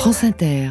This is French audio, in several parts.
France Inter.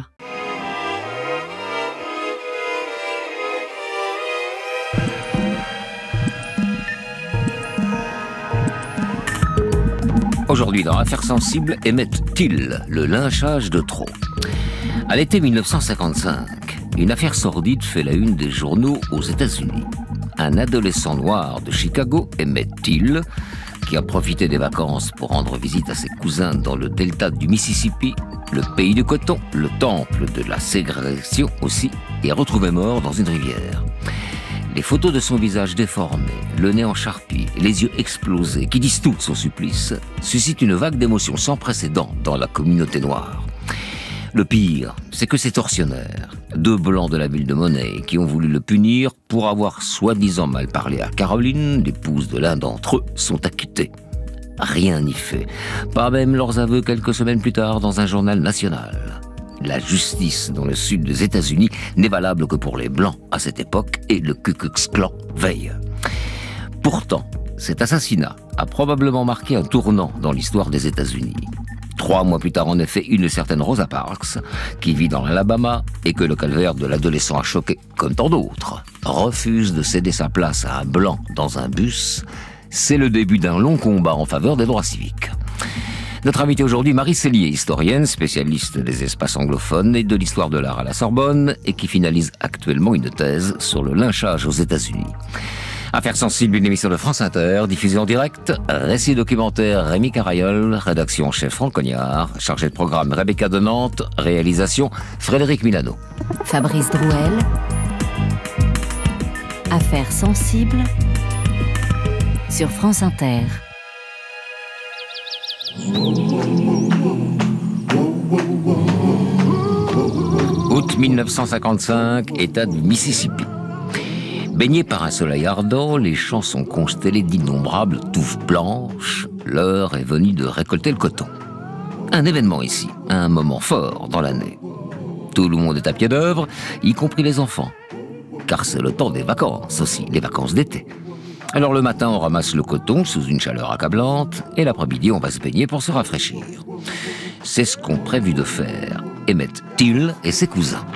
Aujourd'hui, dans Affaires sensibles, Emmett Till, le lynchage de trop. À l'été 1955, une affaire sordide fait la une des journaux aux États-Unis. Un adolescent noir de Chicago, Emmett Till, qui a profité des vacances pour rendre visite à ses cousins dans le delta du Mississippi, le pays du coton, le temple de la ségrégation aussi, est retrouvé mort dans une rivière. Les photos de son visage déformé, le nez en charpie, les yeux explosés, qui disent tout de son supplice, suscitent une vague d'émotions sans précédent dans la communauté noire. Le pire, c'est que ces tortionnaires, deux blancs de la ville de Money, qui ont voulu le punir pour avoir soi-disant mal parlé à Caroline, l'épouse de l'un d'entre eux, sont acquittés. Rien n'y fait, pas même leurs aveux quelques semaines plus tard dans un journal national. La justice dans le sud des États-Unis n'est valable que pour les Blancs à cette époque et le Ku Klux Klan veille. Pourtant, cet assassinat a probablement marqué un tournant dans l'histoire des États-Unis. 3 mois plus tard, en effet, une certaine Rosa Parks, qui vit dans l'Alabama et que le calvaire de l'adolescent a choqué, comme tant d'autres, refuse de céder sa place à un Blanc dans un bus. C'est le début d'un long combat en faveur des droits civiques. Notre invitée aujourd'hui, Marie Sellier, historienne, spécialiste des espaces anglophones et de l'histoire de l'art à la Sorbonne, et qui finalise actuellement une thèse sur le lynchage aux États-Unis. Affaires sensibles, une émission de France Inter, diffusée en direct, récit documentaire Rémi Carayol, rédaction chef Franck Cognard, chargé de programme Rebecca de Nantes, réalisation Frédéric Milano. Fabrice Drouel, Affaires sensibles sur France Inter. Août 1955, État du Mississippi. Baignés par un soleil ardent, les champs sont constellés d'innombrables touffes blanches. L'heure est venue de récolter le coton. Un événement ici, un moment fort dans l'année. Tout le monde est à pied d'œuvre, y compris les enfants. Car c'est le temps des vacances aussi, les vacances d'été. Alors le matin, on ramasse le coton sous une chaleur accablante, et l'après-midi, on va se baigner pour se rafraîchir. C'est ce qu'ont prévu de faire Emmett Till et ses cousins.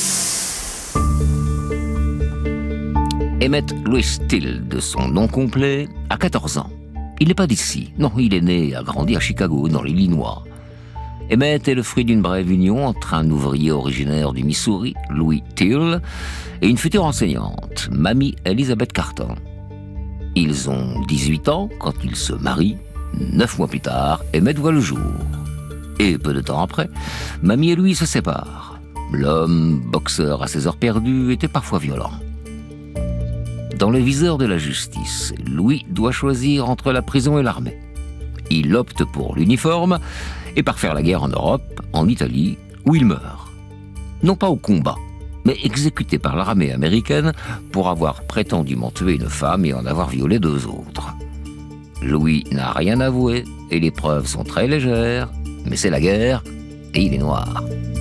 Emmett Louis Till, de son nom complet, a 14 ans. Il n'est pas d'ici. Non, il est né et a grandi à Chicago, dans l'Illinois. Emmett est le fruit d'une brève union entre un ouvrier originaire du Missouri, Louis Till, et une future enseignante, Mamie Elizabeth Carton. Ils ont 18 ans quand ils se marient. 9 mois plus tard, Emmett voit le jour. Et peu de temps après, Mamie et lui se séparent. L'homme, boxeur à ses heures perdues, était parfois violent. Dans le viseur de la justice, Louis doit choisir entre la prison et l'armée. Il opte pour l'uniforme et part faire la guerre en Europe, en Italie, où il meurt. Non pas au combat, mais exécuté par l'armée américaine pour avoir prétendument tué une femme et en avoir violé 2 autres. Louis n'a rien avoué et les preuves sont très légères, mais c'est la guerre et il est noir.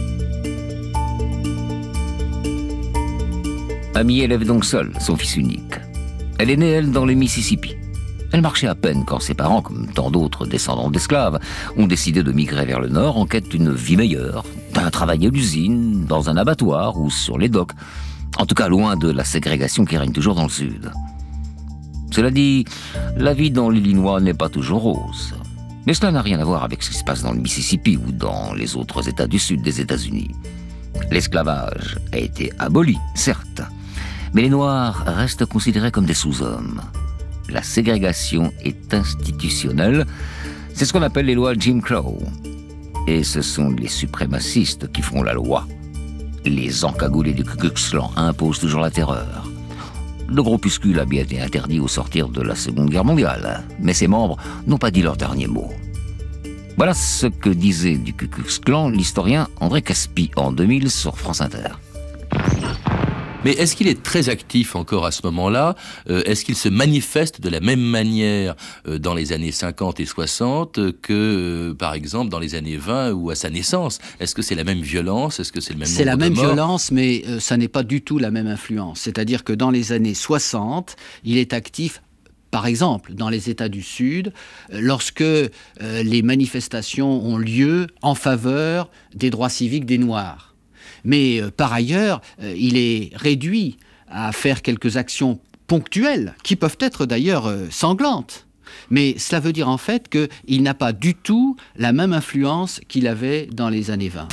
Mamie élève donc seule son fils unique. Elle est née, elle, dans le Mississippi. Elle marchait à peine quand ses parents, comme tant d'autres descendants d'esclaves, ont décidé de migrer vers le nord en quête d'une vie meilleure, d'un travail à l'usine, dans un abattoir ou sur les docks. En tout cas, loin de la ségrégation qui règne toujours dans le sud. Cela dit, la vie dans l'Illinois n'est pas toujours rose. Mais cela n'a rien à voir avec ce qui se passe dans le Mississippi ou dans les autres États du sud des États-Unis. L'esclavage a été aboli, certes, mais les Noirs restent considérés comme des sous-hommes. La ségrégation est institutionnelle, c'est ce qu'on appelle les lois Jim Crow. Et ce sont les suprémacistes qui font la loi. Les encagoulés du Ku Klux Klan imposent toujours la terreur. Le groupuscule a bien été interdit au sortir de la Seconde Guerre mondiale, mais ses membres n'ont pas dit leur dernier mot. Voilà ce que disait du Ku Klux Klan l'historien André Caspi en 2000 sur France Inter. Mais est-ce qu'il est très actif encore à ce moment-là ? Est-ce qu'il se manifeste de la même manière dans les années 50 et 60 que, par exemple, dans les années 20 ou à sa naissance ? Est-ce que c'est la même violence ? Est-ce que c'est le même nombre de morts ? C'est la même violence, mais ça n'est pas du tout la même influence. C'est-à-dire que dans les années 60, il est actif Par exemple, dans les États du Sud, lorsque les manifestations ont lieu en faveur des droits civiques des Noirs. Mais par ailleurs, il est réduit à faire quelques actions ponctuelles, qui peuvent être d'ailleurs sanglantes. Mais cela veut dire en fait qu'il n'a pas du tout la même influence qu'il avait dans les années 20.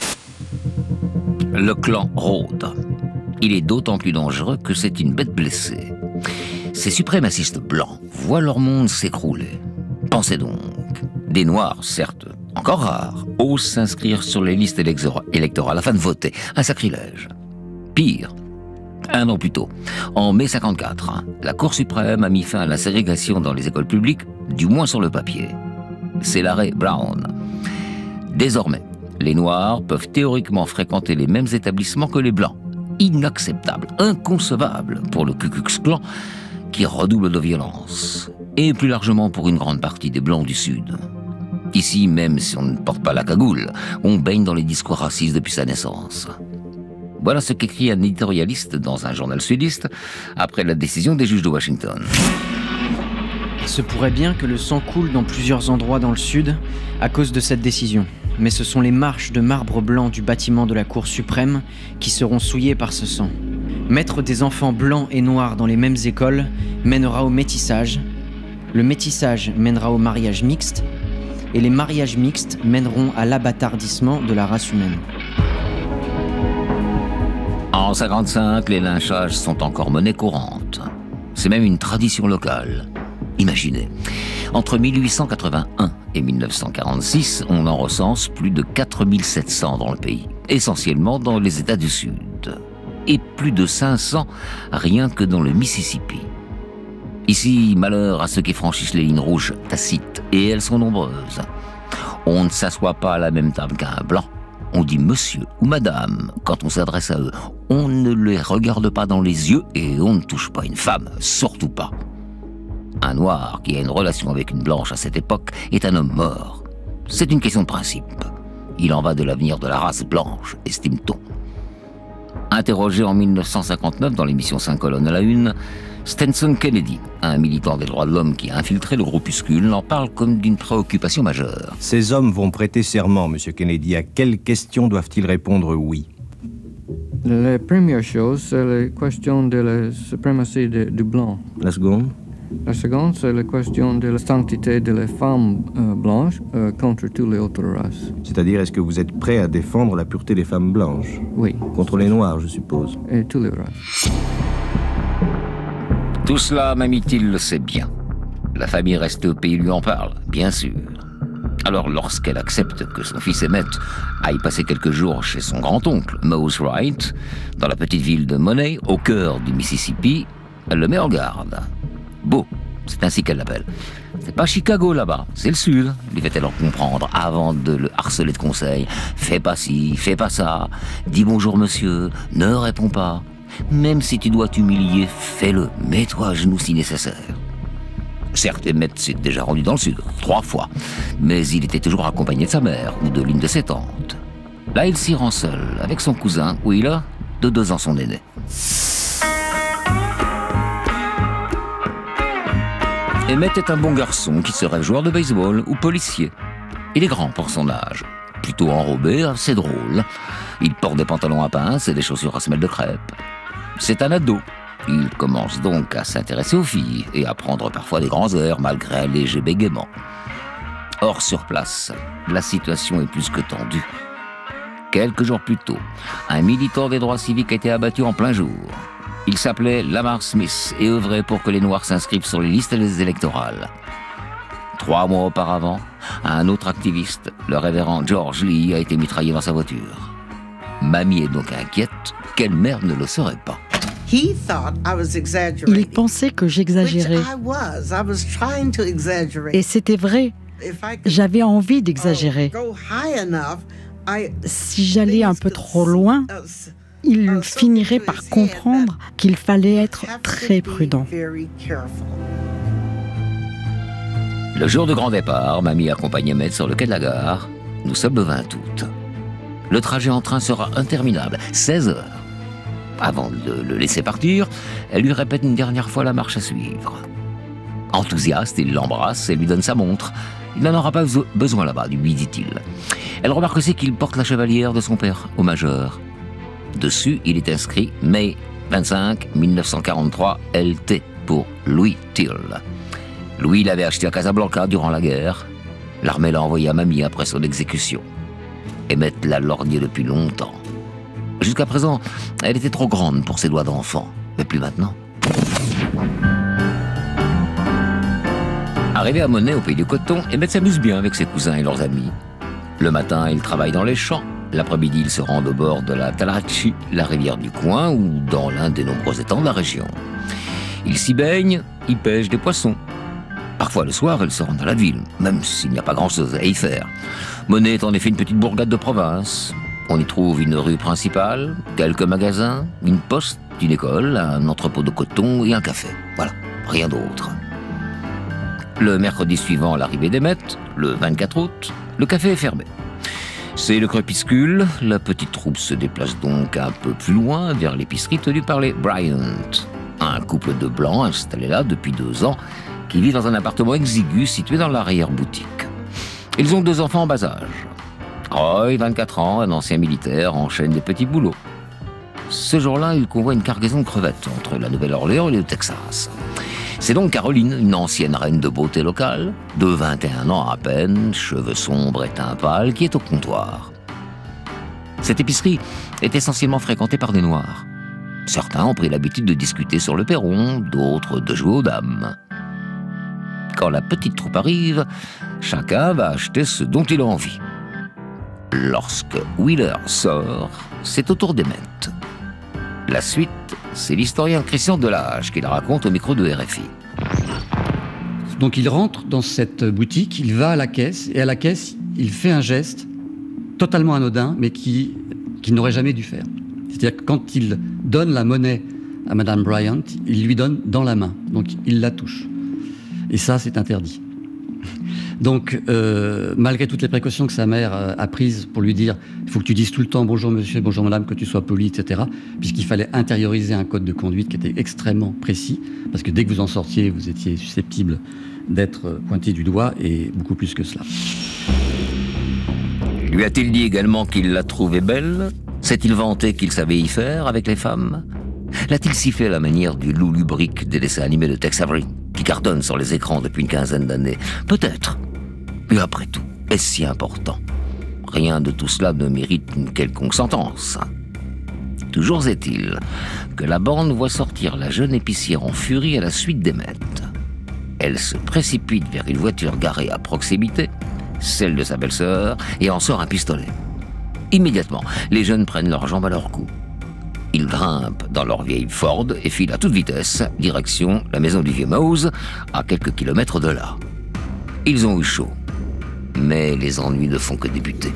Le clan rôde. Il est d'autant plus dangereux que c'est une bête blessée. Ces suprémacistes blancs voient leur monde s'écrouler. Pensez donc, des Noirs, certes, encore rares, osent s'inscrire sur les listes électorales afin de voter. Un sacrilège. Pire, un an plus tôt, en mai 54, la Cour suprême a mis fin à la ségrégation dans les écoles publiques, du moins sur le papier. C'est l'arrêt Brown. Désormais, les Noirs peuvent théoriquement fréquenter les mêmes établissements que les Blancs. Inacceptable, inconcevable pour le Ku Klux Klan, qui redouble de violence, et plus largement pour une grande partie des Blancs du Sud. Ici, même si on ne porte pas la cagoule, on baigne dans les discours racistes depuis sa naissance. Voilà ce qu'écrit un éditorialiste dans un journal sudiste après la décision des juges de Washington. Il se pourrait bien que le sang coule dans plusieurs endroits dans le Sud à cause de cette décision. Mais ce sont les marches de marbre blanc du bâtiment de la Cour suprême qui seront souillées par ce sang. Mettre des enfants blancs et noirs dans les mêmes écoles mènera au métissage. Le métissage mènera au mariage mixte. Et les mariages mixtes mèneront à l'abâtardissement de la race humaine. En 1955, les lynchages sont encore monnaie courante. C'est même une tradition locale. Imaginez, entre 1881 et 1946, on en recense plus de 4700 dans le pays, essentiellement dans les États du Sud, et plus de 500 rien que dans le Mississippi. Ici, malheur à ceux qui franchissent les lignes rouges tacites, et elles sont nombreuses. On ne s'assoit pas à la même table qu'un blanc. On dit monsieur ou madame quand on s'adresse à eux. On ne les regarde pas dans les yeux et on ne touche pas une femme, surtout pas. Un noir qui a une relation avec une blanche à cette époque est un homme mort. C'est une question de principe. Il en va de l'avenir de la race blanche, estime-t-on. Interrogé en 1959 dans l'émission 5 colonnes à la une, Stenson Kennedy, un militant des droits de l'homme qui a infiltré le groupuscule, en parle comme d'une préoccupation majeure. Ces hommes vont prêter serment, Monsieur Kennedy. À quelles questions doivent-ils répondre oui? La première chose, c'est la question de la suprématie du blanc. La seconde? La seconde, c'est la question de la sanctité de la femme blanche contre toutes les autres races. C'est-à-dire, est-ce que vous êtes prêt à défendre la pureté des femmes blanches? Oui. Contre les noirs, je suppose. Et toutes les races. Tout cela, Mamie Till le sait bien. La famille restée au pays lui en parle, bien sûr. Alors, lorsqu'elle accepte que son fils Emmett aille passer quelques jours chez son grand-oncle, Mose Wright, dans la petite ville de Money, au cœur du Mississippi, elle le met en garde. Beau, c'est ainsi qu'elle l'appelle. C'est pas Chicago là-bas, c'est le Sud, lui fait-elle en comprendre avant de le harceler de conseils. Fais pas ci, fais pas ça, dis bonjour monsieur, ne réponds pas. Même si tu dois t'humilier, fais-le, mets-toi à genoux si nécessaire. Certes, Emmett s'est déjà rendu dans le Sud, 3 fois, mais il était toujours accompagné de sa mère ou de l'une de ses tantes. Là, il s'y rend seul, avec son cousin, Wheeler, de 2 ans son aîné. Emmett est un bon garçon qui serait joueur de baseball ou policier. Il est grand pour son âge, plutôt enrobé, assez drôle. Il porte des pantalons à pince et des chaussures à semelles de crêpe. C'est un ado. Il commence donc à s'intéresser aux filles et à prendre parfois des grands airs malgré un léger bégaiement. Or, sur place, la situation est plus que tendue. Quelques jours plus tôt, un militant des droits civiques a été abattu en plein jour. Il s'appelait Lamar Smith et œuvrait pour que les Noirs s'inscrivent sur les listes électorales. 3 mois auparavant, un autre activiste, le révérend George Lee, a été mitraillé dans sa voiture. Mamie est donc inquiète, quelle mère ne le serait pas. Il pensait que j'exagérais. Et c'était vrai. J'avais envie d'exagérer. Si j'allais un peu trop loin, il finirait par comprendre qu'il fallait être très prudent. Le jour de grand départ, Mamie accompagne Emmett sur le quai de la gare. Nous sommes le 20 août. Le trajet en train sera interminable, 16 heures. Avant de le laisser partir, elle lui répète une dernière fois la marche à suivre. Enthousiaste, il l'embrasse et lui donne sa montre. Il n'en aura pas besoin là-bas, lui dit-il. Elle remarque aussi qu'il porte la chevalière de son père, au majeur. Dessus, il est inscrit mai 25 1943 LT pour Louis Till. Louis l'avait acheté à Casablanca durant la guerre. L'armée l'a envoyé à Mamie après son exécution. Emmett l'a lorgné depuis longtemps. Jusqu'à présent, elle était trop grande pour ses doigts d'enfant, mais plus maintenant. Arrivé à Monet, au pays du coton, Emmett s'amuse bien avec ses cousins et leurs amis. Le matin, il travaille dans les champs. L'après-midi, il se rend au bord de la Talarachi, la rivière du coin, ou dans l'un des nombreux étangs de la région. Il s'y baigne, il pêche des poissons. Parfois, le soir, il se rend dans la ville, même s'il n'y a pas grand-chose à y faire. Monet est en effet une petite bourgade de province. On y trouve une rue principale, quelques magasins, une poste, une école, un entrepôt de coton et un café. Voilà, rien d'autre. Le mercredi suivant l'arrivée d'Emmett, le 24 août, le café est fermé. C'est le crépuscule, la petite troupe se déplace donc un peu plus loin vers l'épicerie tenue par les Bryant, un couple de blancs installé là depuis 2 ans qui vit dans un appartement exigu situé dans l'arrière-boutique. Ils ont 2 enfants en bas âge. Roy, 24 ans, un ancien militaire, enchaîne des petits boulots. Ce jour-là, il convoie une cargaison de crevettes entre la Nouvelle-Orléans et le Texas. C'est donc Caroline, une ancienne reine de beauté locale, de 21 ans à peine, cheveux sombres et teint pâle, qui est au comptoir. Cette épicerie est essentiellement fréquentée par des Noirs. Certains ont pris l'habitude de discuter sur le perron, d'autres de jouer aux dames. Quand la petite troupe arrive, chacun va acheter ce dont il a envie. Lorsque Wheeler sort, c'est au tour d'Emmett. La suite, c'est l'historien Christian Delage qui la raconte au micro de RFI. Donc il rentre dans cette boutique, il va à la caisse, et à la caisse, il fait un geste totalement anodin, mais qu'il n'aurait jamais dû faire. C'est-à-dire que quand il donne la monnaie à Madame Bryant, il lui donne dans la main, donc il la touche. Et ça, c'est interdit. Donc, malgré toutes les précautions que sa mère a prises pour lui dire « il faut que tu dises tout le temps bonjour monsieur, bonjour madame, que tu sois poli, etc. » puisqu'il fallait intérioriser un code de conduite qui était extrêmement précis, parce que dès que vous en sortiez, vous étiez susceptible d'être pointé du doigt, et beaucoup plus que cela. Lui a-t-il dit également qu'il la trouvait belle ? S'est-il vanté qu'il savait y faire avec les femmes ? L'a-t-il sifflé à la manière du loup lubrique des dessins animés de Tex Avery, qui cartonnent sur les écrans depuis une 15aine d'années ? Peut-être. Mais après tout, est-ce si important ? Rien de tout cela ne mérite une quelconque sentence. Toujours est-il que la bande voit sortir la jeune épicière en furie à la suite d'Emmett. Elle se précipite vers une voiture garée à proximité, celle de sa belle-sœur, et en sort un pistolet. Immédiatement, les jeunes prennent leurs jambes à leur cou. Ils grimpent dans leur vieille Ford et filent à toute vitesse, direction la maison du vieux Mose, à quelques kilomètres de là. Ils ont eu chaud, mais les ennuis ne font que débuter.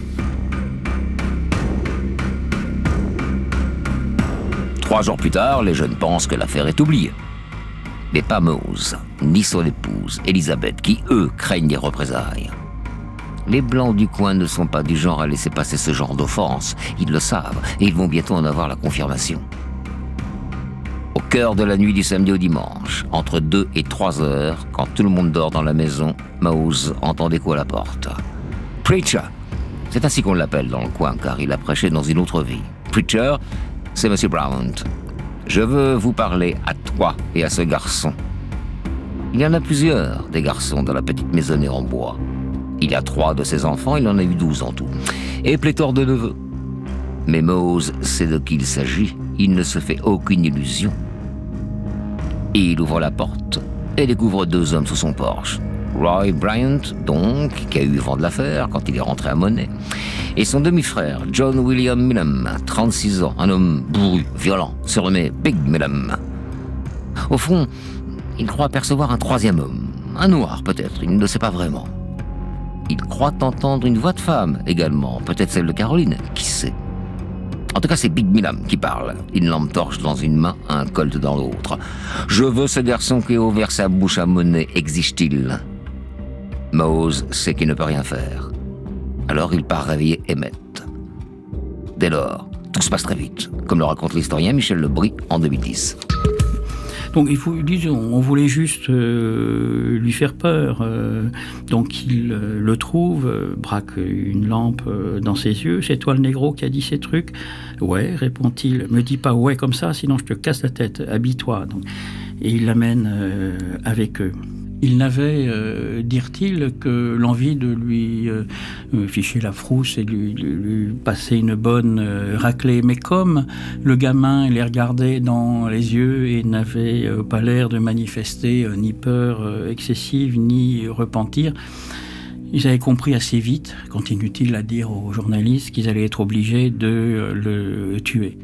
3 jours plus tard, les jeunes pensent que l'affaire est oubliée. Mais pas Mose, ni son épouse, Elisabeth, qui, eux, craignent des représailles. Les Blancs du coin ne sont pas du genre à laisser passer ce genre d'offense. Ils le savent, et ils vont bientôt en avoir la confirmation. Au cœur de la nuit du samedi au dimanche, entre 2 et 3 heures, quand tout le monde dort dans la maison, Mose entend des coups à la porte. « Preacher !» C'est ainsi qu'on l'appelle dans le coin, car il a prêché dans une autre vie. « Preacher, c'est Monsieur Brown. Je veux vous parler à toi et à ce garçon. » Il y en a plusieurs, des garçons, dans la petite maisonnée en bois. Il a 3 de ses enfants, il en a eu 12 en tout. Et pléthore de neveux. Mais Mose sait de qui il s'agit, il ne se fait aucune illusion. Il ouvre la porte et découvre 2 hommes sous son porche. Roy Bryant, donc, qui a eu vent de l'affaire quand il est rentré à Monet, et son demi-frère, John William Milam, 36 ans, un homme bourru, violent, surnommé Big Milam. Au fond, il croit apercevoir un 3e homme, un noir peut-être, il ne le sait pas vraiment. Il croit entendre une voix de femme également, peut-être celle de Caroline, qui sait. En tout cas, c'est Big Milam qui parle. Une lampe torche dans une main, un colt dans l'autre. « Je veux ce garçon qui a ouvert sa bouche à Monet, exige-t-il. » Mose sait qu'il ne peut rien faire. Alors il part réveiller Emmett. Dès lors, tout se passe très vite, comme le raconte l'historien Michel Lebris en 2010. Donc on voulait juste lui faire peur. Donc il le trouve, braque une lampe dans ses yeux. C'est toi le négro qui a dit ces trucs ? Ouais, répond-il. Me dis pas ouais comme ça, sinon je te casse la tête. Habille-toi. Donc, et il l'amène avec eux. Il n'avait, dirent-ils, que l'envie de lui ficher la frousse et de lui passer une bonne raclée. Mais comme le gamin les regardait dans les yeux et n'avait pas l'air de manifester ni peur excessive, ni repentir, ils avaient compris assez vite, quand inutile à dire aux journalistes, qu'ils allaient être obligés de le tuer.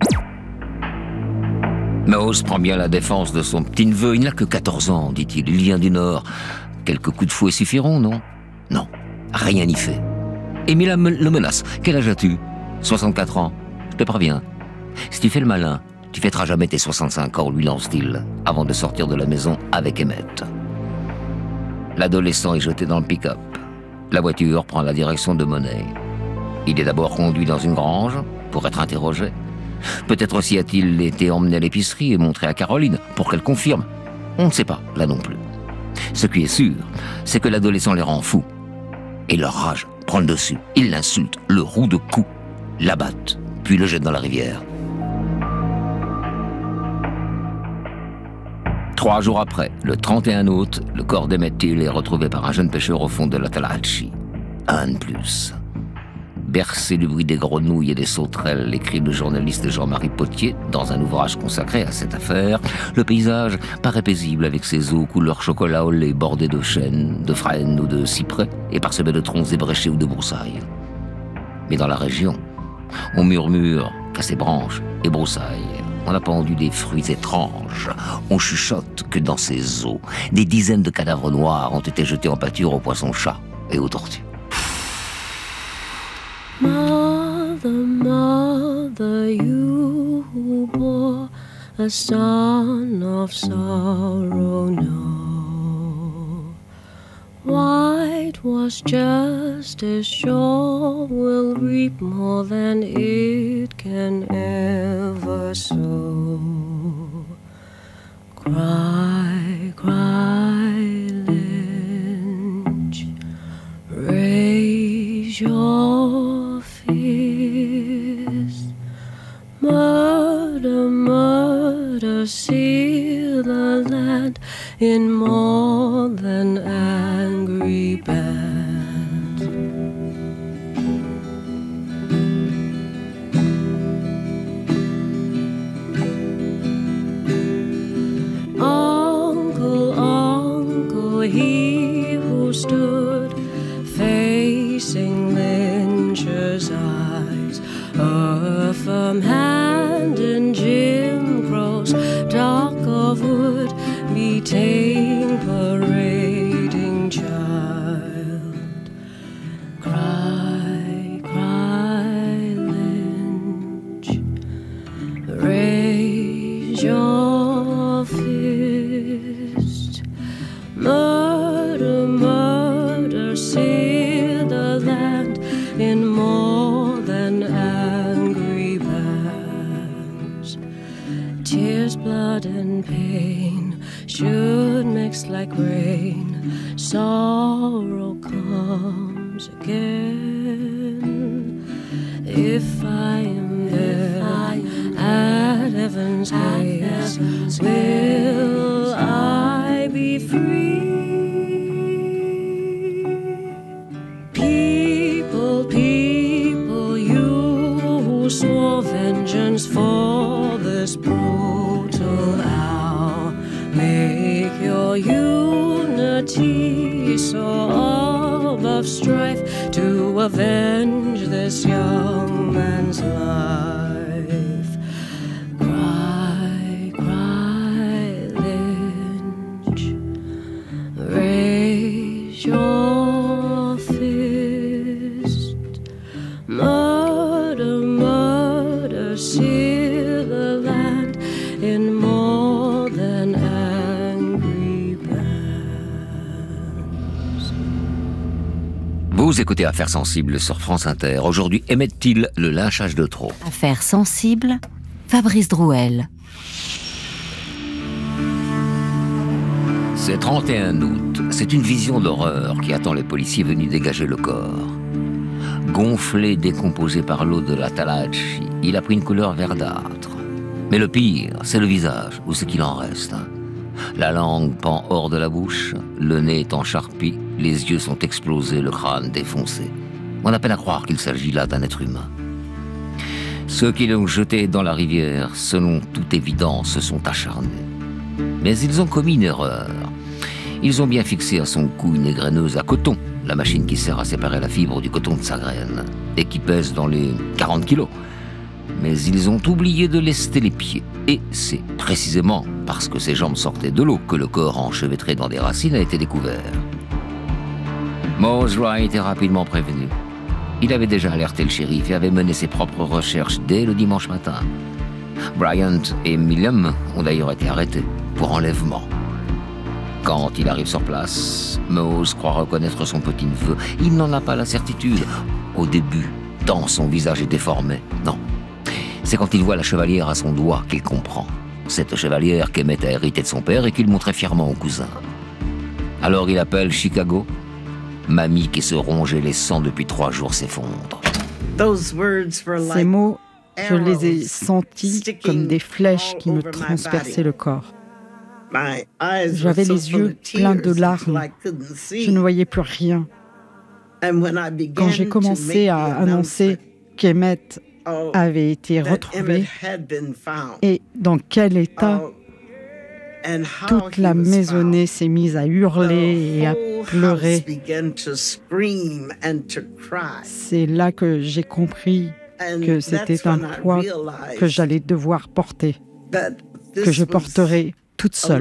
Maus prend bien la défense de son petit-neveu. Il n'a que 14 ans, dit-il. Il vient du Nord. Quelques coups de fouet suffiront, non ? Non, rien n'y fait. Émile le menace. Quel âge as-tu ? 64 ans. Je te préviens. Si tu fais le malin, tu fêteras jamais tes 65 ans, lui lance-t-il, avant de sortir de la maison avec Emmett. L'adolescent est jeté dans le pick-up. La voiture prend la direction de Money. Il est d'abord conduit dans une grange pour être interrogé. Peut-être aussi a-t-il été emmené à l'épicerie et montré à Caroline pour qu'elle confirme. On ne sait pas, là non plus. Ce qui est sûr, c'est que l'adolescent les rend fous. Et leur rage prend le dessus. Ils l'insultent, le rouent de coups, l'abattent, puis le jettent dans la rivière. 3 jours après, le 31 août, le corps d'Emmett Till est retrouvé par un jeune pêcheur au fond de la Tallahatchie. Un de plus. Bercé du bruit des grenouilles et des sauterelles, écrit le journaliste Jean-Marie Potier dans un ouvrage consacré à cette affaire, le paysage paraît paisible avec ses eaux couleur chocolat au lait bordées de chênes, de frênes ou de cyprès et parsemées de troncs ébréchés ou de broussailles. Mais dans la région, on murmure qu'à ces branches et broussailles, on a pendu des fruits étranges. On chuchote que dans ces eaux, des dizaines de cadavres noirs ont été jetés en pâture aux poissons-chats et aux tortues. Mother, mother, you who bore a son of sorrow, no. White was just as sure will reap more than it can ever sow. Cry, cry, Lynch, raise your fist. Murder, murder, seal the land in more than angry bands. Uncle, uncle, he who stood facing Lynch's eyes, a firm hand in Jim Crow's dock of wood, beating, parading child. Cry, cry, Lynch, raise your fist. Murder, murder, seal the land in more than angry bands. Tears, blood, and pain should mix like rain. Sorrow comes again. If I am there at heaven's gates, will I be free? People, people, you who swore vengeance for this brutal hour, make your unity so above strife to avenge this young man's life. Cry, cry, Lynch, raise your fist. Murder, murder, seal the land in more than angry bands. Vous écoutez Affaires sensibles sur France Inter. Aujourd'hui, Emmett Till, le lynchage de trop. Affaires sensibles, Fabrice Drouel. C'est 31 août. C'est une vision d'horreur qui attend les policiers venus dégager le corps. Gonflé, décomposé par l'eau de la Talachi, il a pris une couleur verdâtre. Mais le pire, c'est le visage, ou ce qu'il en reste. La langue pend hors de la bouche, le nez est en charpie, les yeux sont explosés, le crâne défoncé. On a peine à croire qu'il s'agit là d'un être humain. Ceux qui l'ont jeté dans la rivière, selon toute évidence, se sont acharnés. Mais ils ont commis une erreur. Ils ont bien fixé à son cou une égreneuse à coton, la machine qui sert à séparer la fibre du coton de sa graine, et qui pèse dans les 40 kilos. Mais ils ont oublié de lester les pieds. Et c'est précisément parce que ses jambes sortaient de l'eau que le corps enchevêtré dans des racines a été découvert. Mose Wright est rapidement prévenu. Il avait déjà alerté le shérif et avait mené ses propres recherches dès le dimanche matin. Bryant et Milliam ont d'ailleurs été arrêtés pour enlèvement. Quand il arrive sur place, Mose croit reconnaître son petit-neveu. Il n'en a pas la certitude. Au début, tant son visage est déformé. Non. C'est quand il voit la chevalière à son doigt qu'il comprend. Cette chevalière qu'Emmett a hérité de son père et qu'il montrait fièrement au cousin. Alors il appelle Chicago. Mamie qui se rongeait les sangs depuis 3 jours s'effondre. Ces mots, je les ai sentis comme des flèches qui me transperçaient le corps. J'avais les yeux pleins de larmes. Je ne voyais plus rien. Quand j'ai commencé à annoncer qu'Emmett avait été retrouvé et dans quel état, toute la maisonnée s'est mise à hurler et à pleurer. C'est là que j'ai compris que c'était un poids que j'allais devoir porter, que je porterais toute seule.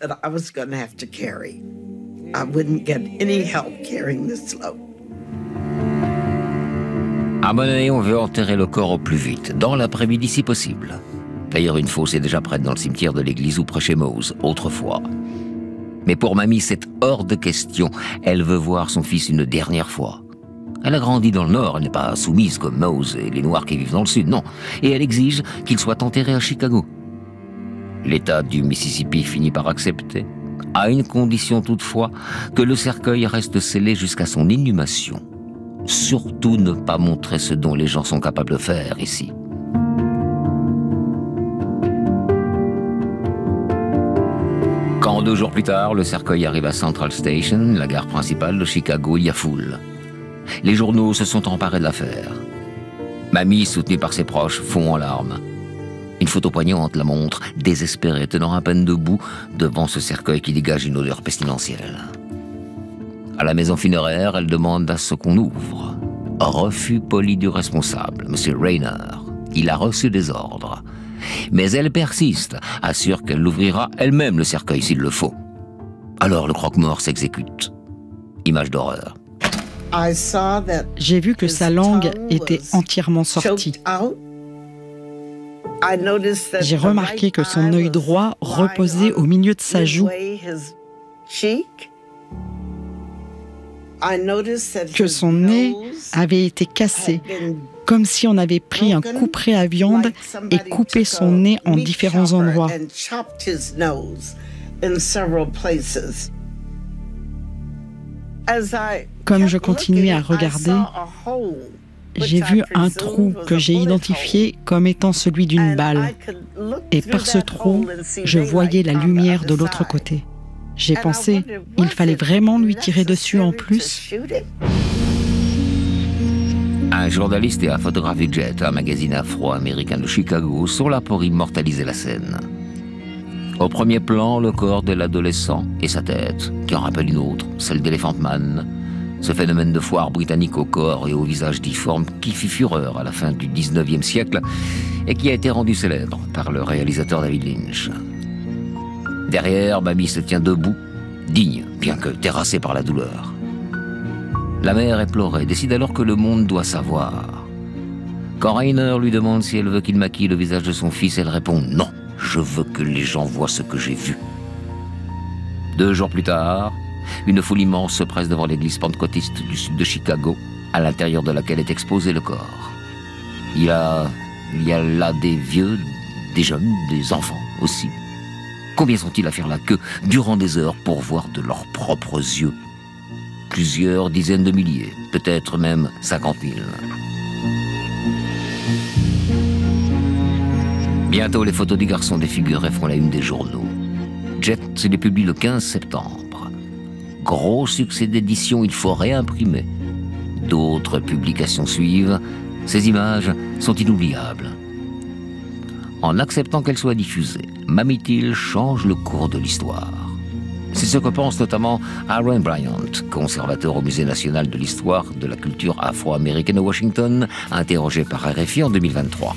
À Money, on veut enterrer le corps au plus vite, dans l'après-midi si possible. D'ailleurs, une fosse est déjà prête dans le cimetière de l'église ou près chez Mose, autrefois. Mais pour Mamie, c'est hors de question. Elle veut voir son fils une dernière fois. Elle a grandi dans le Nord, elle n'est pas soumise comme Mose et les Noirs qui vivent dans le Sud, non. Et elle exige qu'il soit enterré à Chicago. L'État du Mississippi finit par accepter, à une condition toutefois, que le cercueil reste scellé jusqu'à son inhumation. Surtout ne pas montrer ce dont les gens sont capables de faire ici. Quand 2 jours plus tard, le cercueil arrive à Central Station, la gare principale de Chicago, il y a foule. Les journaux se sont emparés de l'affaire. Mamie, soutenue par ses proches, fond en larmes. Une photo poignante la montre, désespérée, tenant à peine debout devant ce cercueil qui dégage une odeur pestilentielle. À la maison funéraire, elle demande à ce qu'on ouvre. Refus poli du responsable, M. Rayner. Il a reçu des ordres. Mais elle persiste, assure qu'elle l'ouvrira elle-même le cercueil s'il le faut. Alors le croque-mort s'exécute. Image d'horreur. J'ai vu que sa langue était entièrement sortie. J'ai remarqué que son œil droit reposait au milieu de sa joue, que son nez avait été cassé, comme si on avait pris un couperet à viande et coupé son nez en différents endroits. Comme je continuais à regarder, j'ai vu un trou que j'ai identifié comme étant celui d'une balle. Et par ce trou, je voyais la lumière de l'autre côté. J'ai pensé, il fallait vraiment lui tirer dessus en plus. Un journaliste et un photographe du Jet, un magazine afro-américain de Chicago, sont là pour immortaliser la scène. Au premier plan, le corps de l'adolescent et sa tête, qui en rappelle une autre, celle d'Elephant Man. Ce phénomène de foire britannique au corps et au visage difforme qui fit fureur à la fin du 19e siècle et qui a été rendu célèbre par le réalisateur David Lynch. Derrière, Mamie se tient debout, digne, bien que terrassée par la douleur. La mère, éplorée, décide alors que le monde doit savoir. Quand Rayner lui demande si elle veut qu'il maquille le visage de son fils, elle répond « Non, je veux que les gens voient ce que j'ai vu ». 2 jours plus tard, une foule immense se presse devant l'église pentecôtiste du sud de Chicago, à l'intérieur de laquelle est exposé le corps. Il y a là des vieux, des jeunes, des enfants aussi. Combien sont-ils à faire la queue durant des heures pour voir de leurs propres yeux? Plusieurs dizaines de milliers, peut-être même 50 000. Bientôt, les photos des garçons défigurés font la une des journaux. Jet les publie le 15 septembre. Gros succès d'édition, il faut réimprimer. D'autres publications suivent. Ces images sont inoubliables. En acceptant qu'elles soient diffusées, Mamie Till change le cours de l'histoire. C'est ce que pense notamment Aaron Bryant, conservateur au Musée national de l'histoire de la culture afro-américaine à Washington, interrogé par RFI en 2023.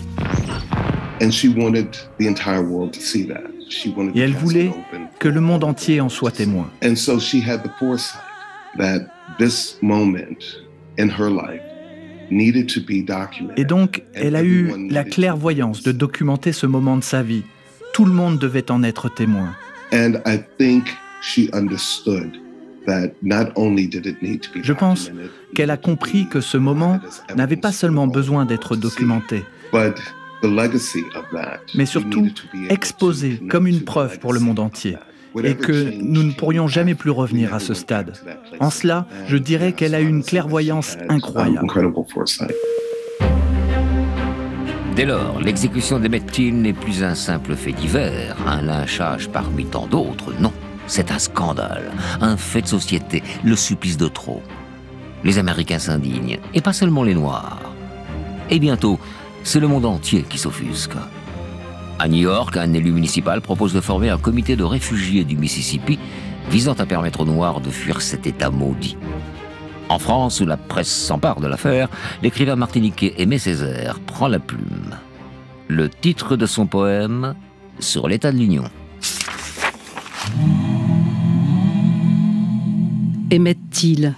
Et elle voulait que le monde entier en soit témoin. Et donc, elle a eu la clairvoyance de documenter ce moment de sa vie. Tout le monde devait en être témoin. Je pense qu'elle a compris que ce moment n'avait pas seulement besoin d'être documenté, mais surtout exposé comme une preuve pour le monde entier, et que nous ne pourrions jamais plus revenir à ce stade. En cela, je dirais qu'elle a une clairvoyance incroyable. Dès lors, l'exécution d'Emmett Till n'est plus un simple fait divers, un lynchage parmi tant d'autres, non. C'est un scandale, un fait de société, le supplice de trop. Les Américains s'indignent, et pas seulement les Noirs. Et bientôt, c'est le monde entier qui s'offusque. À New York, un élu municipal propose de former un comité de réfugiés du Mississippi visant à permettre aux Noirs de fuir cet État maudit. En France, où la presse s'empare de l'affaire, l'écrivain martiniquais Aimé Césaire prend la plume. Le titre de son poème « Sur l'état de l'Union ». Emmett Till.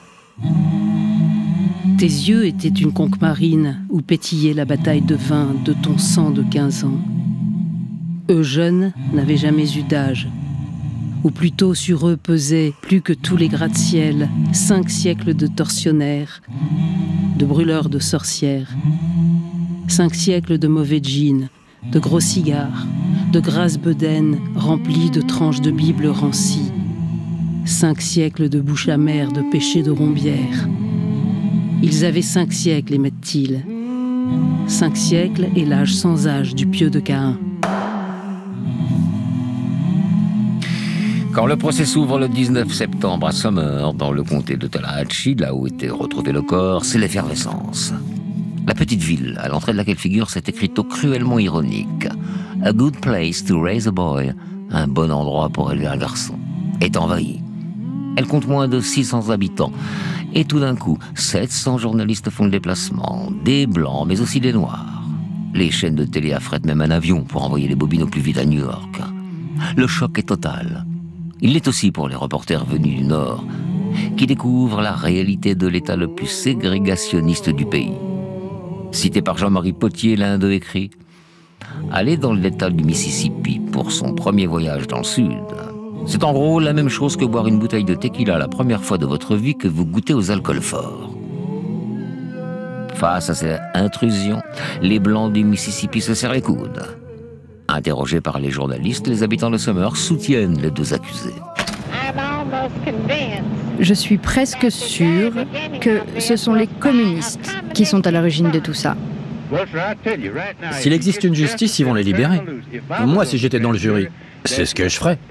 Tes yeux étaient une conque marine où pétillait la bataille de vin de ton sang de 15 ans. Eux jeunes n'avaient jamais eu d'âge, ou plutôt sur eux pesaient plus que tous les gratte-ciel 5 siècles de tortionnaires, de brûleurs de sorcières, 5 siècles de mauvais jeans, de gros cigares, de grasses bedaines remplies de tranches de Bible rancies, 5 siècles de bouche amère de péché de rombière. Ils avaient 5 siècles, Emmett Till. 5 siècles et l'âge sans âge du pieu de Caïn. Quand le procès s'ouvre le 19 septembre à Summer, dans le comté de Tallahatchie, là où était retrouvé le corps, c'est l'effervescence. La petite ville, à l'entrée de laquelle figure cet écriteau cruellement ironique. « A good place to raise a boy », un bon endroit pour élever un garçon, est envahie. Elle compte moins de 600 habitants. Et tout d'un coup, 700 journalistes font le déplacement, des blancs, mais aussi des noirs. Les chaînes de télé affrètent même un avion pour envoyer les bobines au plus vite à New York. Le choc est total. Il l'est aussi pour les reporters venus du Nord, qui découvrent la réalité de l'État le plus ségrégationniste du pays. Cité par Jean-Marie Potier, l'un d'eux écrit « Aller dans l'État du Mississippi pour son premier voyage dans le Sud, c'est en gros la même chose que boire une bouteille de tequila la première fois de votre vie que vous goûtez aux alcools forts. » Face à cette intrusion, les Blancs du Mississippi se serrent les coudes. Interrogés par les journalistes, les habitants de Summer soutiennent les deux accusés. Je suis presque sûre que ce sont les communistes qui sont à l'origine de tout ça. S'il existe une justice, ils vont les libérer. Moi, si j'étais dans le jury, c'est ce que je ferais.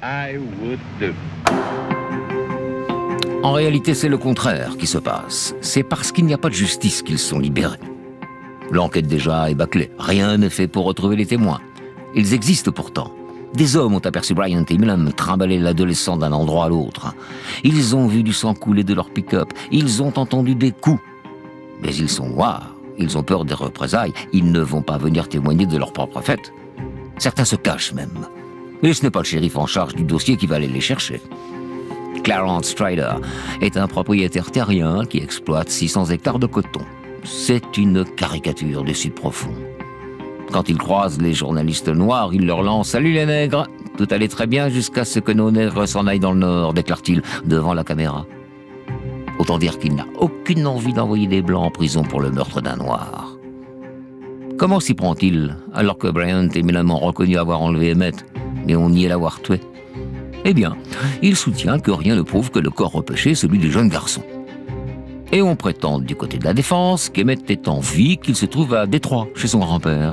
En réalité, c'est le contraire qui se passe. C'est parce qu'il n'y a pas de justice qu'ils sont libérés. L'enquête déjà est bâclée. Rien n'est fait pour retrouver les témoins. Ils existent pourtant. Des hommes ont aperçu Bryant et Milam trimballer l'adolescent d'un endroit à l'autre. Ils ont vu du sang couler de leur pick-up. Ils ont entendu des coups. Mais ils sont noirs. Ils ont peur des représailles. Ils ne vont pas venir témoigner de leur propre fête. Certains se cachent même. Et ce n'est pas le shérif en charge du dossier qui va aller les chercher. Clarence Strider est un propriétaire terrien qui exploite 600 hectares de coton. C'est une caricature du Sud profond. Quand il croise les journalistes noirs, il leur lance « Salut les nègres !» Tout allait très bien jusqu'à ce que nos nègres s'en aillent dans le Nord, déclare-t-il devant la caméra. Autant dire qu'il n'a aucune envie d'envoyer des Blancs en prison pour le meurtre d'un Noir. Comment s'y prend-il, alors que Bryant et Milam ont reconnu avoir enlevé Emmett, mais ont nié l'avoir tué ? Eh bien, il soutient que rien ne prouve que le corps repêché est celui du jeune garçon. Et on prétend du côté de la défense qu'Emmett est en vie, qu'il se trouve à Détroit, chez son grand-père.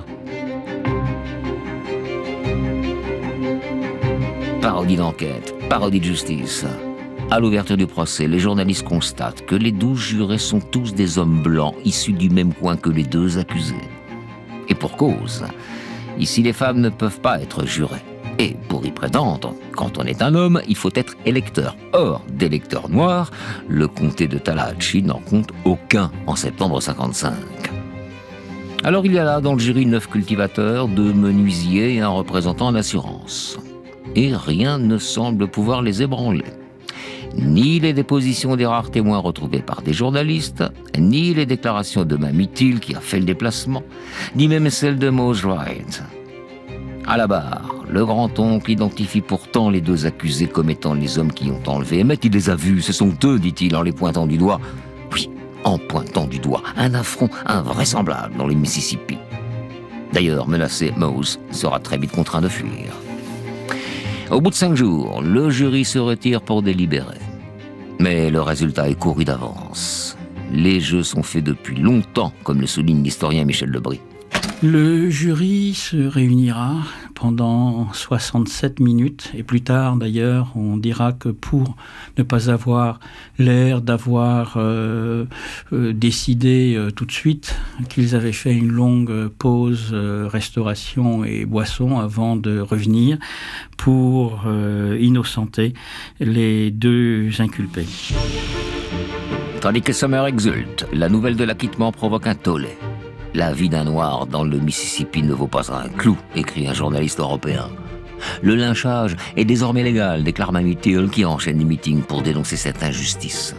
Parodie d'enquête, parodie de justice. À l'ouverture du procès, les journalistes constatent que les 12 jurés sont tous des hommes blancs issus du même coin que les 2 accusés. Et pour cause, ici les femmes ne peuvent pas être jurées. Et pour y prétendre, quand on est un homme, il faut être électeur. Or, d'électeurs noirs, le comté de Tallahatchie n'en compte aucun en septembre 55. Alors il y a là dans le jury 9 cultivateurs, 2 menuisiers et un représentant en assurance. Et rien ne semble pouvoir les ébranler. Ni les dépositions des rares témoins retrouvés par des journalistes, ni les déclarations de Mamie Till qui a fait le déplacement, ni même celles de Mose Wright. À la barre, le grand-oncle identifie pourtant les 2 accusés comme étant les hommes qui ont enlevé Emmett. Il les a vus, ce sont eux, dit-il en les pointant du doigt. Oui, en pointant du doigt, un affront invraisemblable dans le Mississippi. D'ailleurs, menacé, Mose sera très vite contraint de fuir. Au bout de 5 jours, le jury se retire pour délibérer. Mais le résultat est couru d'avance. Les jeux sont faits depuis longtemps, comme le souligne l'historien Michel Lebris. Le jury se réunira pendant 67 minutes et plus tard d'ailleurs on dira que pour ne pas avoir l'air d'avoir décidé tout de suite qu'ils avaient fait une longue pause restauration et boisson avant de revenir pour innocenter les 2 inculpés. Tandis que Summer exulte, la nouvelle de l'acquittement provoque un tollé. La vie d'un noir dans le Mississippi ne vaut pas un clou, écrit un journaliste européen. Le lynchage est désormais légal, déclare Mamie Till, qui enchaîne les meetings pour dénoncer cette injustice.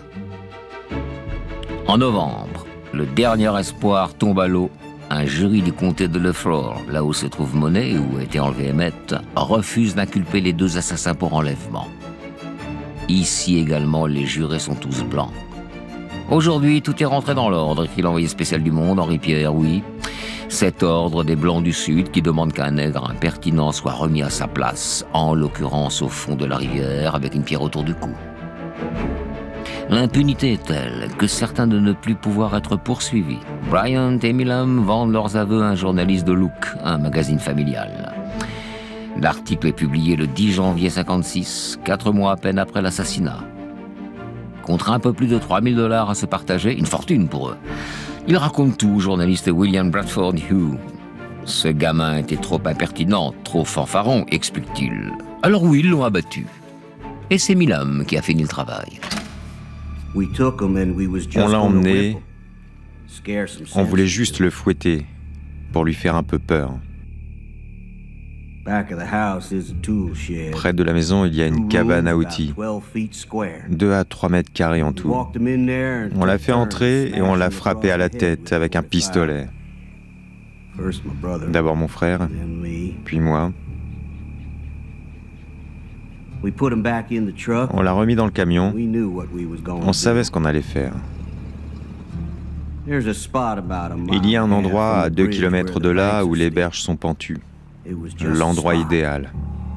En novembre, le dernier espoir tombe à l'eau. Un jury du comté de Leflore, là où se trouve Monet et où a été enlevé Emmett, refuse d'inculper les 2 assassins pour enlèvement. Ici également, les jurés sont tous blancs. Aujourd'hui, tout est rentré dans l'ordre, écrit l'envoyé spécial du Monde, Henri Pierre, oui. Cet ordre des Blancs du Sud qui demande qu'un nègre impertinent soit remis à sa place, en l'occurrence au fond de la rivière, avec une pierre autour du cou. L'impunité est telle que certains de ne plus pouvoir être poursuivis. Bryant et Milam vendent leurs aveux à un journaliste de Look, un magazine familial. L'article est publié le 10 janvier 56, 4 mois à peine après l'assassinat. Contre un peu plus de $3 000 à se partager, une fortune pour eux. Il raconte tout au journaliste William Bradford Hughes. Ce gamin était trop impertinent, trop fanfaron, explique-t-il. Alors oui, ils l'ont abattu. Et c'est Milam qui a fini le travail. On l'a emmené, on voulait juste le fouetter pour lui faire un peu peur. Près de la maison, il y a une cabane à outils, 2 à 3 mètres carrés en tout. On l'a fait entrer et on l'a frappé à la tête avec un pistolet. D'abord mon frère, puis moi. On l'a remis dans le camion. On savait ce qu'on allait faire. Il y a un endroit à 2 kilomètres de là où les berges sont pentues. L'endroit idéal.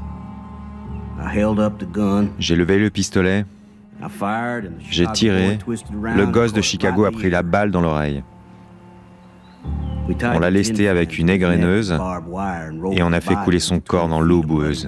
J'ai levé le pistolet, j'ai tiré, le gosse de Chicago a pris la balle dans l'oreille. On l'a lesté avec une égreneuse et on a fait couler son corps dans l'eau boueuse.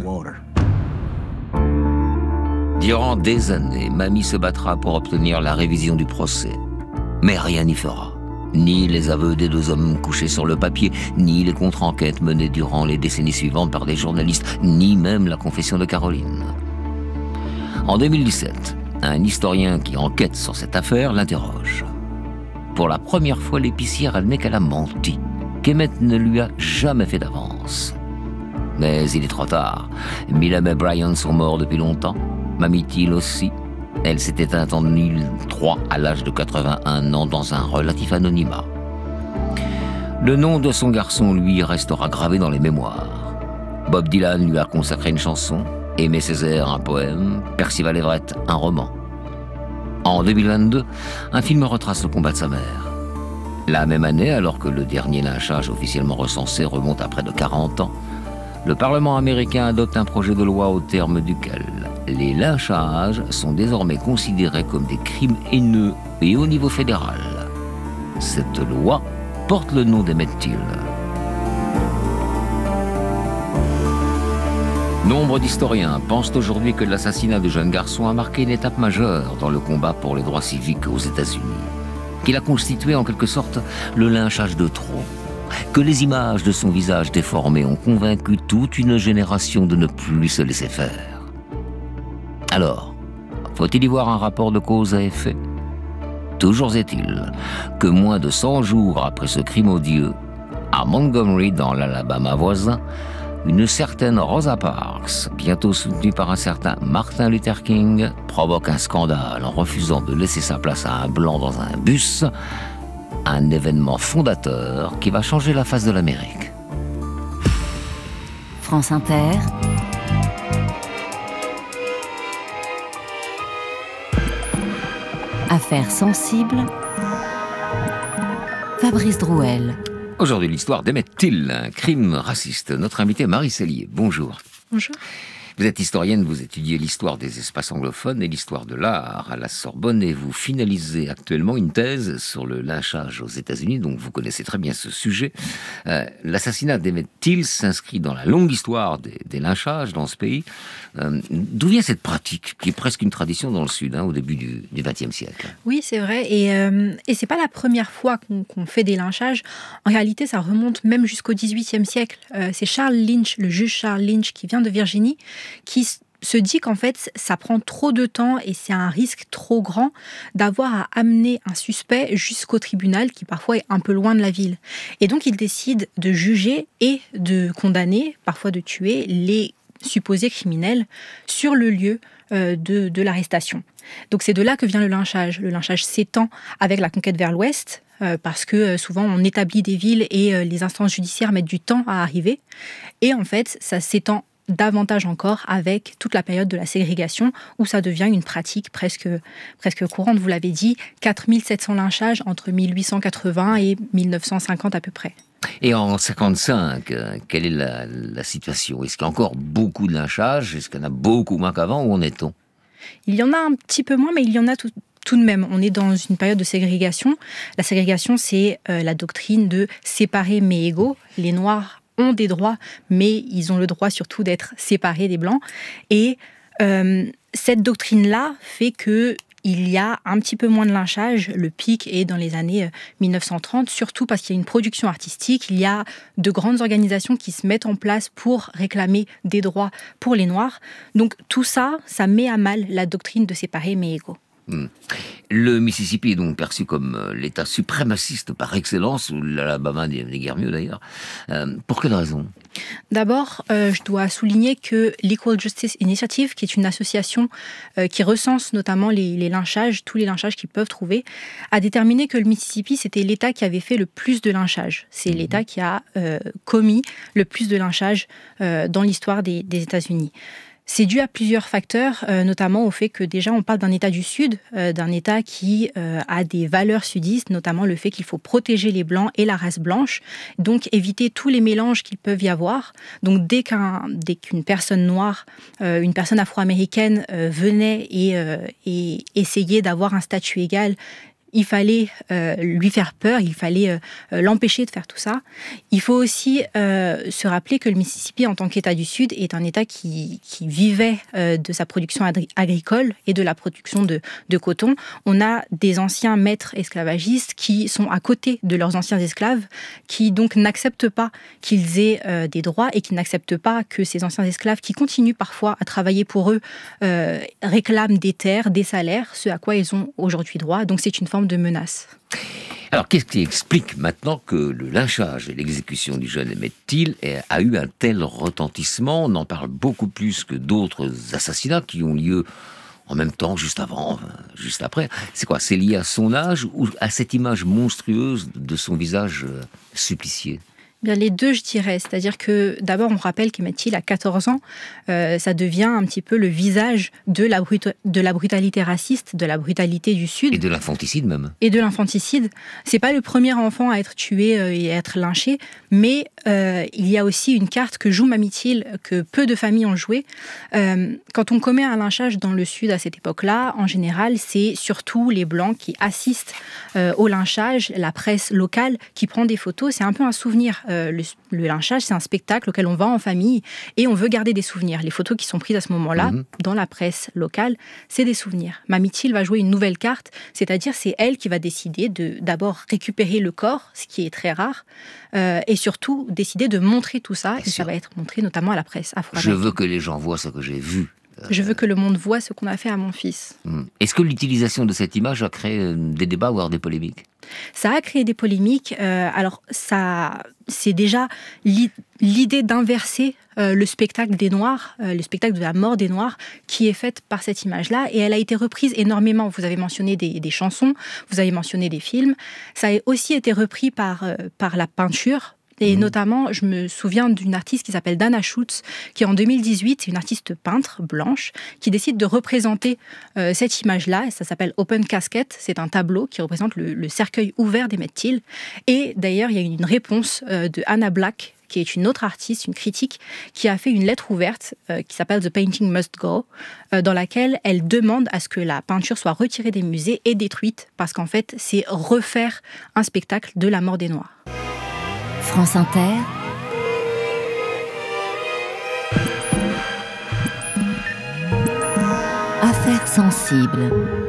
Durant des années, Mamie se battra pour obtenir la révision du procès. Mais rien n'y fera. Ni les aveux des 2 hommes couchés sur le papier, ni les contre-enquêtes menées durant les décennies suivantes par des journalistes, ni même la confession de Caroline. En 2017, un historien qui enquête sur cette affaire l'interroge. Pour la première fois, l'épicière admet qu'elle a menti, qu'Emmett ne lui a jamais fait d'avance. Mais il est trop tard. Milam et Bryant sont morts depuis longtemps, Mamie Till aussi. Elle s'est éteinte en 2003 à l'âge de 81 ans dans un relatif anonymat. Le nom de son garçon, lui, restera gravé dans les mémoires. Bob Dylan lui a consacré une chanson, Aimé Césaire un poème, Percival Everett un roman. En 2022, un film retrace le combat de sa mère. La même année, alors que le dernier lynchage officiellement recensé remonte à près de 40 ans, le Parlement américain adopte un projet de loi au terme duquel les lynchages sont désormais considérés comme des crimes haineux et au niveau fédéral. Cette loi porte le nom d'Emmett Till. Nombre d'historiens pensent aujourd'hui que l'assassinat du jeune garçon a marqué une étape majeure dans le combat pour les droits civiques aux États-Unis, qu'il a constitué en quelque sorte le lynchage de trop, que les images de son visage déformé ont convaincu toute une génération de ne plus se laisser faire. Alors, faut-il y voir un rapport de cause à effet ? Toujours est-il que moins de 100 jours après ce crime odieux, à Montgomery, dans l'Alabama voisin, une certaine Rosa Parks, bientôt soutenue par un certain Martin Luther King, provoque un scandale en refusant de laisser sa place à un blanc dans un bus, un événement fondateur qui va changer la face de l'Amérique. France Inter. Affaires sensibles. Fabrice Drouel. Aujourd'hui, l'histoire d'Emmett Till, un crime raciste. Notre invitée Marie Sellier, bonjour. Bonjour. Vous êtes historienne, vous étudiez l'histoire des espaces anglophones et l'histoire de l'art à la Sorbonne et vous finalisez actuellement une thèse sur le lynchage aux États-Unis, donc vous connaissez très bien ce sujet. L'assassinat d'Emmett Till s'inscrit dans la longue histoire des lynchages dans ce pays. D'où vient cette pratique, qui est presque une tradition dans le Sud, au début du XXe siècle ? Oui, c'est vrai, et c'est pas la première fois qu'on fait des lynchages. En réalité, ça remonte même jusqu'au XVIIIe siècle. C'est Charles Lynch, le juge Charles Lynch, qui vient de Virginie, qui se dit qu'en fait, ça prend trop de temps et c'est un risque trop grand d'avoir à amener un suspect jusqu'au tribunal, qui parfois est un peu loin de la ville. Et donc, il décide de juger et de condamner, parfois de tuer, les supposés criminels sur le lieu de l'arrestation. Donc, c'est de là que vient le lynchage. Le lynchage s'étend avec la conquête vers l'ouest, parce que souvent, on établit des villes et les instances judiciaires mettent du temps à arriver. Et en fait, ça s'étend davantage encore avec toute la période de la ségrégation où ça devient une pratique presque courante. Vous l'avez dit, 4700 lynchages entre 1880 et 1950 à peu près. Et en 1955, quelle est la situation ? Est-ce qu'il y a encore beaucoup de lynchages ? Est-ce qu'il y en a beaucoup moins qu'avant ? Où en est-on ? Il y en a un petit peu moins, mais il y en a tout de même. On est dans une période de ségrégation. La ségrégation, c'est la doctrine de séparer mais égaux. Les Noirs ont des droits, mais ils ont le droit surtout d'être séparés des Blancs. Et cette doctrine-là fait qu'il y a un petit peu moins de lynchage. Le pic est dans les années 1930, surtout parce qu'il y a une production artistique. Il y a de grandes organisations qui se mettent en place pour réclamer des droits pour les Noirs. Donc tout ça, ça met à mal la doctrine de séparer mais égaux. Le Mississippi est donc perçu comme l'État suprémaciste par excellence, ou l'Alabama n'est guère mieux d'ailleurs. Pour quelle raison ? D'abord, je dois souligner que l'Equal Justice Initiative, qui est une association qui recense notamment les lynchages, tous les lynchages qu'ils peuvent trouver, a déterminé que le Mississippi, c'était l'État qui avait fait le plus de lynchages. C'est l'État qui a commis le plus de lynchages dans l'histoire des États-Unis. C'est dû à plusieurs facteurs, notamment au fait que déjà on parle d'un État du Sud, d'un État qui a des valeurs sudistes, notamment le fait qu'il faut protéger les Blancs et la race blanche, donc éviter tous les mélanges qu'il peut y avoir. Donc dès qu'une personne noire, une personne afro-américaine venait et essayait d'avoir un statut égal, il fallait lui faire peur, il fallait l'empêcher de faire tout ça. Il faut aussi se rappeler que le Mississippi, en tant qu'État du Sud, est un État qui vivait de sa production agricole et de la production de coton. On a des anciens maîtres esclavagistes qui sont à côté de leurs anciens esclaves, qui donc n'acceptent pas qu'ils aient des droits et qui n'acceptent pas que ces anciens esclaves, qui continuent parfois à travailler pour eux, réclament des terres, des salaires, ce à quoi ils ont aujourd'hui droit. Donc c'est une forme de menace. Alors, qu'est-ce qui explique maintenant que le lynchage et l'exécution du jeune Emmett Till a eu un tel retentissement ? On en parle beaucoup plus que d'autres assassinats qui ont lieu en même temps, juste avant, juste après. C'est quoi ? C'est lié à son âge ou à cette image monstrueuse de son visage supplicié ? Bien, les deux, je dirais. C'est-à-dire que, d'abord, on rappelle qu'Emmett Till, à 14 ans, ça devient un petit peu le visage de la brutalité raciste, de la brutalité du Sud. Et de l'infanticide même. Et de l'infanticide. C'est pas le premier enfant à être tué et à être lynché, mais il y a aussi une carte que joue Mamie Till, que peu de familles ont joué. Quand on commet un lynchage dans le Sud à cette époque-là, en général, c'est surtout les Blancs qui assistent au lynchage, la presse locale qui prend des photos. C'est un peu un souvenir. Le lynchage, c'est un spectacle auquel on va en famille et on veut garder des souvenirs. Les photos qui sont prises à ce moment-là, dans la presse locale, c'est des souvenirs. Mamie Till va jouer une nouvelle carte, c'est-à-dire c'est elle qui va décider de d'abord récupérer le corps, ce qui est très rare, et surtout décider de montrer tout ça, et ça va être montré notamment à la presse afro-américaine. Je veux que les gens voient ce que j'ai vu. Je veux que le monde voit ce qu'on a fait à mon fils. Est-ce que l'utilisation de cette image a créé des débats, voire des polémiques ? Ça a créé des polémiques. Alors, c'est déjà l'idée d'inverser le spectacle des Noirs, le spectacle de la mort des Noirs, qui est faite par cette image-là. Et elle a été reprise énormément. Vous avez mentionné des chansons, vous avez mentionné des films. Ça a aussi été repris par la peinture. Et notamment, je me souviens d'une artiste qui s'appelle Dana Schutz, qui en 2018, c'est une artiste peintre blanche, qui décide de représenter cette image-là. Ça s'appelle Open Casket. C'est un tableau qui représente le cercueil ouvert d'Emmett Till. Et d'ailleurs, il y a une réponse de Anna Black, qui est une autre artiste, une critique, qui a fait une lettre ouverte qui s'appelle The Painting Must Go, dans laquelle elle demande à ce que la peinture soit retirée des musées et détruite, parce qu'en fait, c'est refaire un spectacle de la mort des Noirs. France Inter. Affaires sensibles.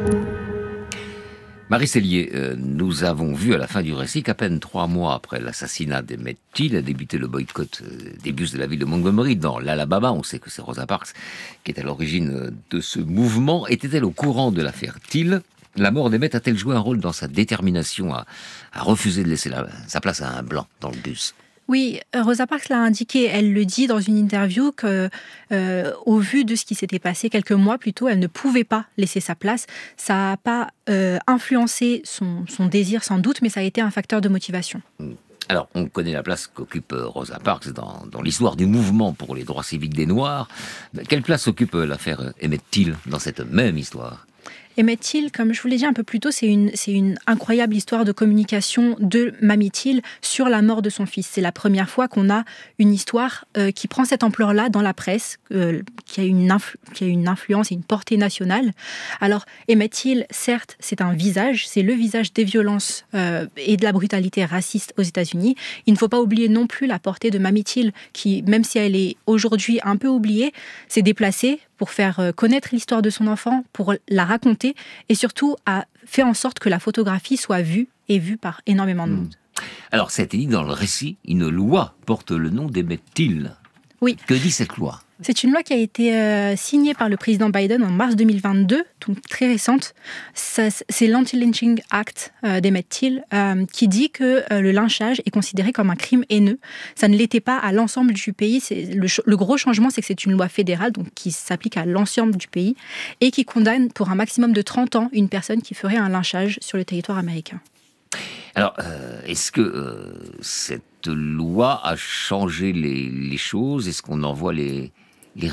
Marie Cellier, nous avons vu à la fin du récit qu'à peine 3 mois après l'assassinat d'Emmett Till a débuté le boycott des bus de la ville de Montgomery dans l'Alabama. On sait que c'est Rosa Parks qui est à l'origine de ce mouvement. Était-elle au courant de l'affaire Till ? La mort d'Emmett a-t-elle joué un rôle dans sa détermination à refuser de laisser sa place à un blanc dans le bus ? Oui, Rosa Parks l'a indiqué. Elle le dit dans une interview que, au vu de ce qui s'était passé quelques mois plus tôt, elle ne pouvait pas laisser sa place. Ça n'a pas influencé son désir sans doute, mais ça a été un facteur de motivation. Alors, on connaît la place qu'occupe Rosa Parks dans l'histoire du mouvement pour les droits civiques des Noirs. Quelle place occupe l'affaire Emmett Till dans cette même histoire ? Emmett Till, comme je vous l'ai dit un peu plus tôt, c'est une incroyable histoire de communication de Mamie Till sur la mort de son fils. C'est la première fois qu'on a une histoire qui prend cette ampleur-là dans la presse, qui a une influence et une portée nationale. Alors, Emmett Till, certes, c'est un visage, c'est le visage des violences et de la brutalité raciste aux États-Unis. Il ne faut pas oublier non plus la portée de Mamie Till, qui, même si elle est aujourd'hui un peu oubliée, s'est déplacée pour faire connaître l'histoire de son enfant, pour la raconter, et surtout a fait en sorte que la photographie soit vue par énormément de monde. Alors, ça a été dit dans le récit, une loi porte le nom d'Emmett Till. Oui. Que dit cette loi ? C'est une loi qui a été signée par le président Biden en mars 2022, donc très récente. C'est l'Anti-Lynching Act d'Emmett Till qui dit que le lynchage est considéré comme un crime haineux. Ça ne l'était pas à l'ensemble du pays. Le gros changement, c'est que c'est une loi fédérale donc qui s'applique à l'ensemble du pays et qui condamne pour un maximum de 30 ans une personne qui ferait un lynchage sur le territoire américain. Alors, est-ce que cette loi a changé les choses ? Est-ce qu'on en voit les résultats ?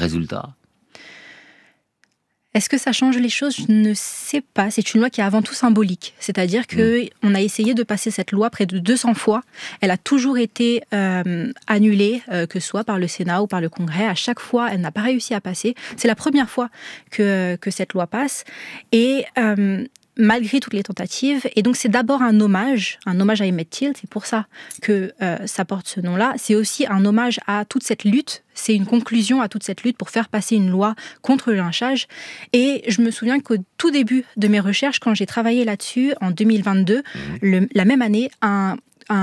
Est-ce que ça change les choses ? Je ne sais pas. C'est une loi qui est avant tout symbolique. C'est-à-dire qu'on a essayé de passer cette loi près de 200 fois. Elle a toujours été annulée, que ce soit par le Sénat ou par le Congrès. À chaque fois, elle n'a pas réussi à passer. C'est la première fois que cette loi passe. Et malgré toutes les tentatives. Et donc, c'est d'abord un hommage à Emmett Till. C'est pour ça que ça porte ce nom-là. C'est aussi un hommage à toute cette lutte. C'est une conclusion à toute cette lutte pour faire passer une loi contre le lynchage. Et je me souviens qu'au tout début de mes recherches, quand j'ai travaillé là-dessus, en 2022, la même année, un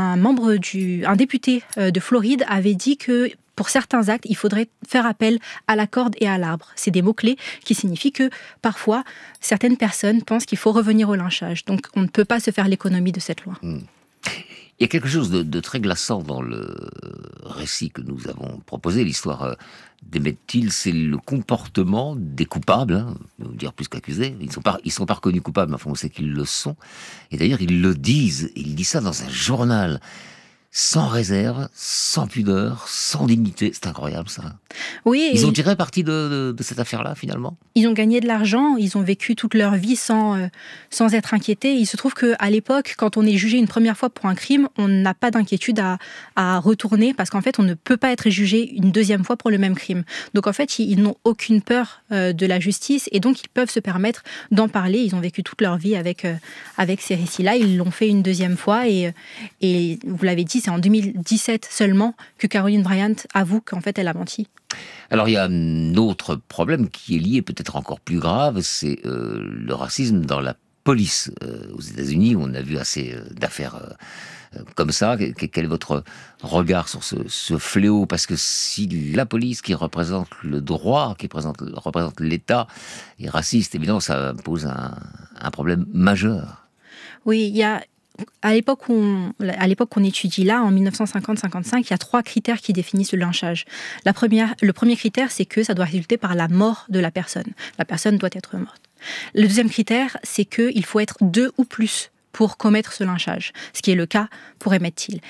député de Floride avait dit que pour certains actes, il faudrait faire appel à la corde et à l'arbre. C'est des mots-clés qui signifient que parfois, certaines personnes pensent qu'il faut revenir au lynchage. Donc, on ne peut pas se faire l'économie de cette loi. Il y a quelque chose de très glaçant dans le récit que nous avons proposé, l'histoire d'Emmett Till, c'est le comportement des coupables, dire plus qu'accusés. Ils sont pas reconnus coupables, mais enfin, on sait qu'ils le sont. Et d'ailleurs, ils le disent. Ils disent ça dans un journal. sans réserve, sans pudeur, sans dignité. C'est incroyable, ça. Oui. Ils ont tiré parti de cette affaire-là, finalement. Ils ont gagné de l'argent, ils ont vécu toute leur vie sans être inquiétés. Il se trouve qu'à l'époque, quand on est jugé une première fois pour un crime, on n'a pas d'inquiétude à retourner, parce qu'en fait, on ne peut pas être jugé une deuxième fois pour le même crime. Donc en fait, ils n'ont aucune peur de la justice, et donc ils peuvent se permettre d'en parler. Ils ont vécu toute leur vie avec ces récits-là. Ils l'ont fait une deuxième fois, et vous l'avez dit, c'est en 2017 seulement que Caroline Bryant avoue qu'en fait, elle a menti. Alors il y a un autre problème qui est lié, peut-être encore plus grave, c'est le racisme dans la police. Aux États-Unis, on a vu assez d'affaires comme ça. Quel est votre regard sur ce fléau? Parce que si la police, qui représente le droit, qui représente l'État, est raciste, évidemment, ça pose un problème majeur. Oui, il y a... À l'époque qu'on étudie là, en 1950-55, il y a 3 critères qui définissent le lynchage. Le premier critère, c'est que ça doit résulter par la mort de la personne. La personne doit être morte. Le deuxième critère, c'est qu'il faut être 2 ou plus pour commettre ce lynchage, ce qui est le cas pour Emmett Till.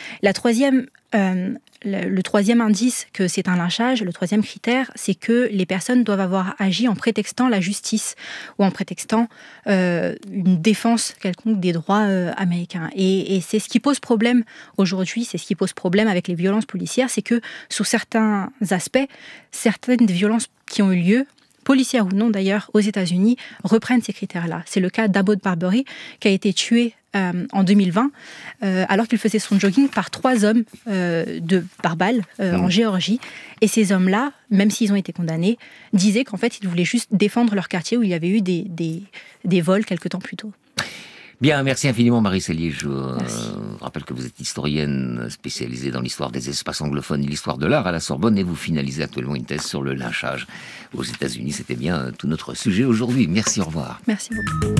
Le troisième indice que c'est un lynchage, le troisième critère, c'est que les personnes doivent avoir agi en prétextant la justice ou en prétextant une défense quelconque des droits américains. Et c'est ce qui pose problème aujourd'hui, c'est ce qui pose problème avec les violences policières, c'est que sous certains aspects, certaines des violences qui ont eu lieu, policières ou non d'ailleurs, aux États-Unis, reprennent ces critères-là. C'est le cas d'Abbott Barbery, qui a été tué en 2020, alors qu'il faisait son jogging par 3 hommes par balle en Géorgie. Et ces hommes-là, même s'ils ont été condamnés, disaient qu'en fait, ils voulaient juste défendre leur quartier où il y avait eu des vols quelque temps plus tôt. Bien, merci infiniment Marie Sellier. Je rappelle que vous êtes historienne spécialisée dans l'histoire des espaces anglophones et l'histoire de l'art à la Sorbonne, et vous finalisez actuellement une thèse sur le lynchage aux États-Unis. C'était bien tout notre sujet aujourd'hui. Merci, au revoir. Merci beaucoup.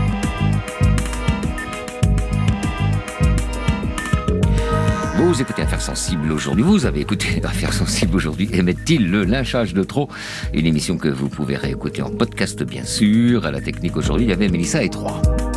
Vous écoutez Affaires Sensibles aujourd'hui. Vous avez écouté Affaires Sensibles aujourd'hui. Emmett Till, le lynchage de trop. Une émission que vous pouvez réécouter en podcast, bien sûr. À la technique aujourd'hui, il y avait Mélissa et 3.